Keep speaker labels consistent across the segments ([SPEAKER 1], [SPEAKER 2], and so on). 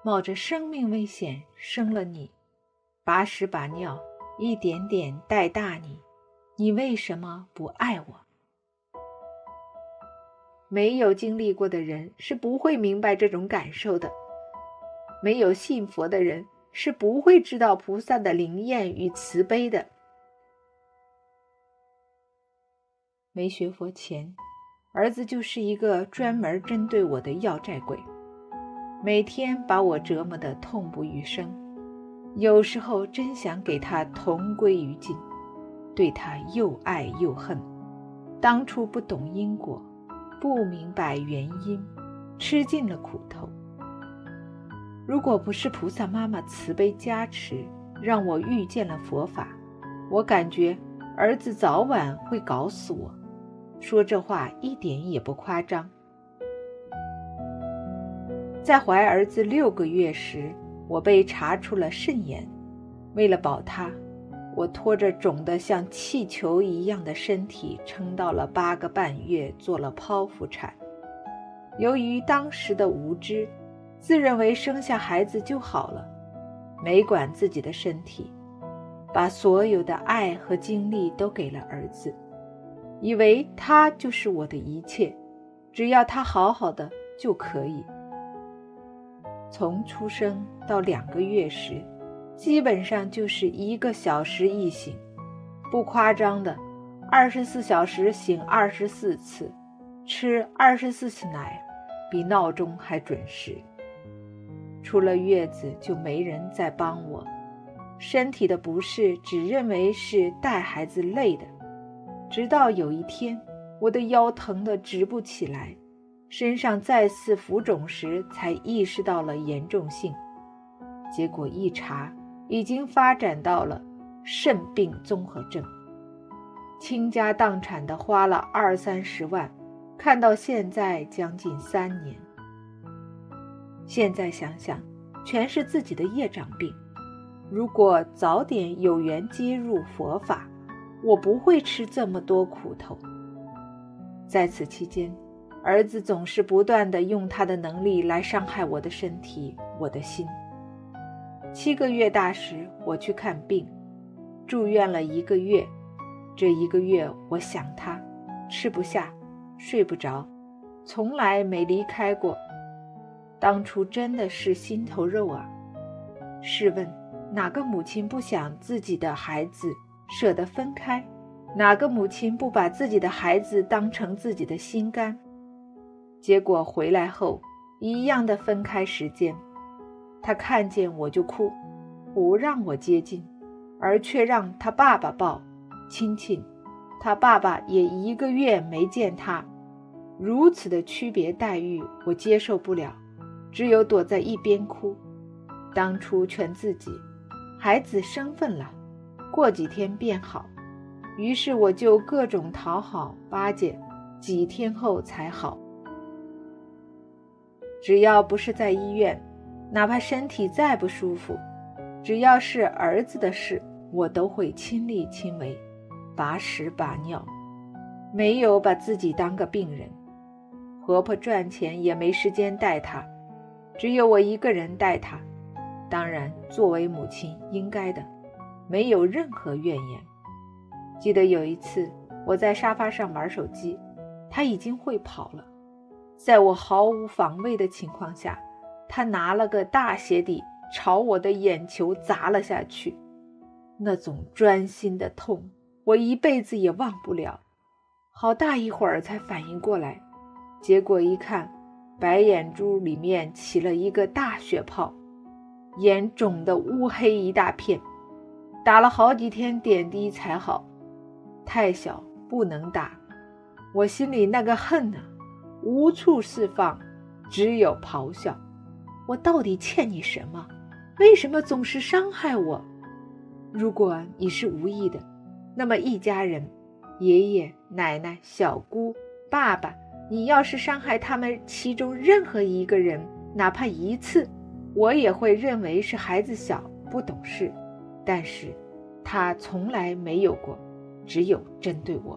[SPEAKER 1] 冒着生命危险生了你，把屎把尿一点点带大你，你为什么不爱我？没有经历过的人是不会明白这种感受的，没有信佛的人是不会知道菩萨的灵验与慈悲的。没学佛前，儿子就是一个专门针对我的要债鬼，每天把我折磨得痛不欲生，有时候真想给他同归于尽，对他又爱又恨。当初不懂因果，不明白原因，吃尽了苦头。如果不是菩萨妈妈慈悲加持，让我遇见了佛法，我感觉儿子早晚会搞死我。说这话一点也不夸张。在怀儿子6个月时，我被查出了肾炎。为了保他，我拖着肿得像气球一样的身体撑到了8个半月，做了剖腹产。由于当时的无知，自认为生下孩子就好了，没管自己的身体，把所有的爱和精力都给了儿子，以为他就是我的一切，只要他好好的就可以。从出生到2个月时，基本上就是1个小时一醒，不夸张的24小时醒24次，吃24次奶，比闹钟还准时。出了月子就没人再帮我，身体的不适只认为是带孩子累的。直到有一天，我的腰疼得直不起来，身上再次浮肿时才意识到了严重性。结果一查，已经发展到了肾病综合症，倾家荡产的花了20-30万，看到现在将近3年。现在想想，全是自己的业障病。如果早点有缘接入佛法，我不会吃这么多苦头。在此期间，儿子总是不断地用他的能力来伤害我的身体，我的心。7个月大时，我去看病，住院了1个月。这1个月，我想他，吃不下，睡不着，从来没离开过。当初真的是心头肉啊！试问，哪个母亲不想自己的孩子舍得分开？哪个母亲不把自己的孩子当成自己的心肝？结果回来后，一样的分开时间，他看见我就哭，不让我接近，而却让他爸爸抱亲亲。他爸爸也1个月没见他，如此的区别待遇，我接受不了，只有躲在一边哭。当初劝自己，孩子生分了，过几天便好。于是我就各种讨好巴结，几天后才好。只要不是在医院，哪怕身体再不舒服，只要是儿子的事，我都会亲力亲为，把屎把尿，没有把自己当个病人。婆婆赚钱也没时间带他，只有我一个人带他。当然，作为母亲应该的，没有任何怨言。记得有一次，我在沙发上玩手机，他已经会跑了。在我毫无防备的情况下，他拿了个大鞋底朝我的眼球砸了下去。那种钻心的痛，我一辈子也忘不了。好大一会儿才反应过来，结果一看，白眼珠里面起了一个大血泡，眼肿得乌黑一大片，打了好几天点滴才好。太小不能打，我心里那个恨啊，无处释放，只有咆哮。我到底欠你什么？为什么总是伤害我？如果你是无意的，那么一家人，爷爷、奶奶、小姑、爸爸，你要是伤害他们其中任何一个人，哪怕1次，我也会认为是孩子小不懂事。但是他从来没有过，只有针对我。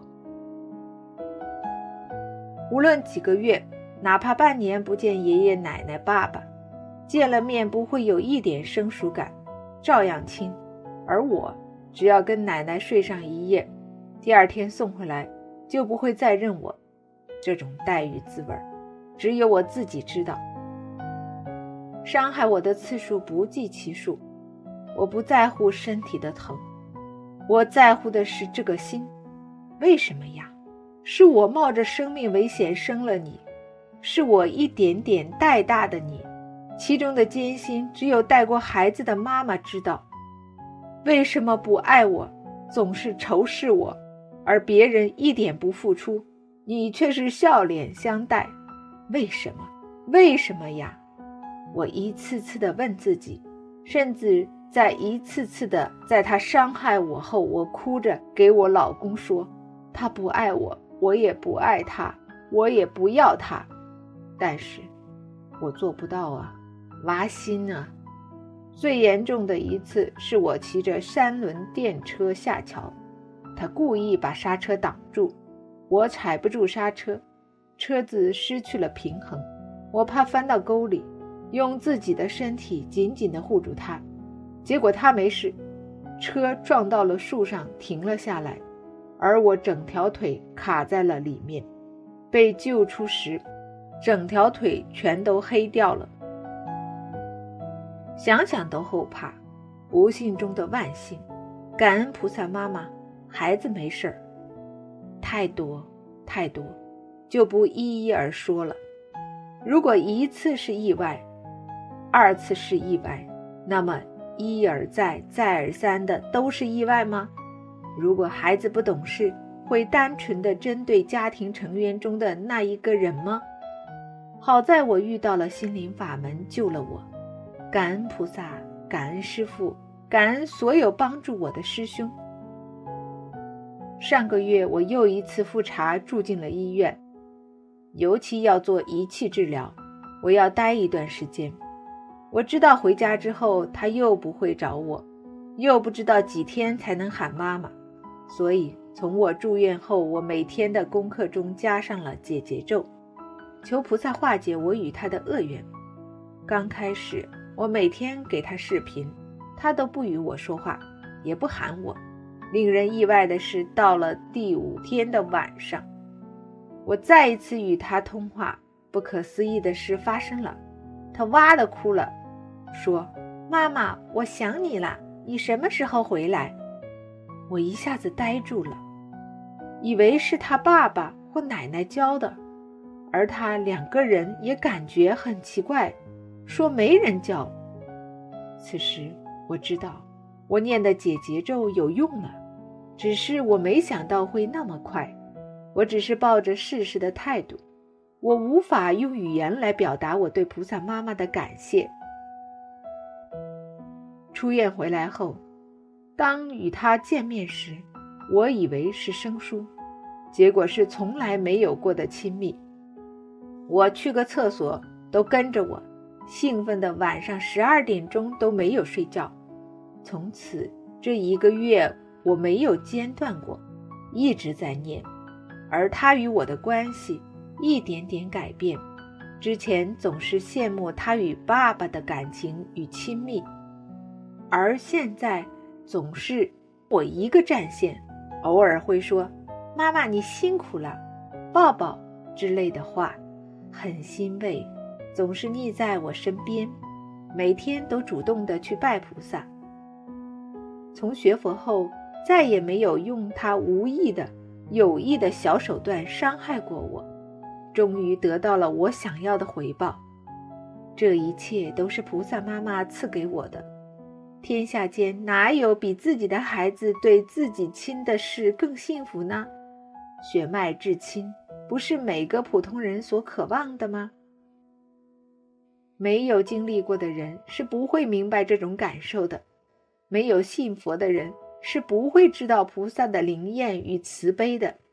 [SPEAKER 1] 无论几个月，哪怕半年不见爷爷奶奶爸爸， 见了面不会有一点生疏感，照样亲。而我只要跟奶奶睡上一夜，第二天送回来就不会再认我。这种待遇滋味只有我自己知道。伤害我的次数不计其数。我不在乎身体的疼，我在乎的是这个心。为什么呀？是我冒着生命危险生了你，是我一点点带大的你，其中的艰辛只有带过孩子的妈妈知道。为什么不爱我，总是仇视我，而别人一点不付出，你却是笑脸相待？为什么？为什么呀？我一次次地问自己，甚至在一次次的在他伤害我后，我哭着给我老公说，他不爱我，我也不爱他，我也不要他。但是我做不到啊，挖心啊。最严重的一次是我骑着3轮电车下桥，他故意把刹车挡住，我踩不住刹车，车子失去了平衡，我怕翻到沟里，用自己的身体紧紧地护住他，结果他没事，车撞到了树上停了下来，而我整条腿卡在了里面。被救出时，整条腿全都黑掉了。想想都后怕，不幸中的万幸，感恩菩萨妈妈，孩子没事儿。太多太多，就不一一而说了。如果一次是意外，2次是意外，那么一而再再而三的都是意外吗？如果孩子不懂事，会单纯的针对家庭成员中的那一个人吗？好在我遇到了心灵法门，救了我。感恩菩萨，感恩师父，感恩所有帮助我的师兄。上个月我又一次复查，住进了医院，尤其要做仪器治疗，我要待一段时间。我知道回家之后他又不会找我，又不知道几天才能喊妈妈，所以从我住院后，我每天的功课中加上了解结咒，求菩萨化解我与他的恶缘。刚开始我每天给他视频，他都不与我说话，也不喊我。令人意外的是，到了第5天的晚上，我再一次与他通话，不可思议的事发生了，他哇地哭了，说，妈妈，我想你了，你什么时候回来？我一下子呆住了，以为是他爸爸或奶奶教的，而他2个人也感觉很奇怪，说没人教。此时我知道我念的解结咒有用了，只是我没想到会那么快。我只是抱着试试的态度，我无法用语言来表达我对菩萨妈妈的感谢。出院回来后，当与他见面时，我以为是生疏，结果是从来没有过的亲密。我去个厕所都跟着我，兴奋的晚上12点钟都没有睡觉。从此这1个月我没有间断过，一直在念。而他与我的关系一点点改变，之前总是羡慕他与爸爸的感情与亲密，而现在总是我一个战线，偶尔会说，妈妈你辛苦了，抱抱之类的话，很欣慰，总是腻在我身边，每天都主动地去拜菩萨。从学佛后，再也没有用他无意的有意的小手段伤害过我，终于得到了我想要的回报。这一切都是菩萨妈妈赐给我的。天下间哪有比自己的孩子对自己亲的事更幸福呢？血脉至亲，不是每个普通人所渴望的吗？没有经历过的人是不会明白这种感受的，没有信佛的人是不会知道菩萨的灵验与慈悲的。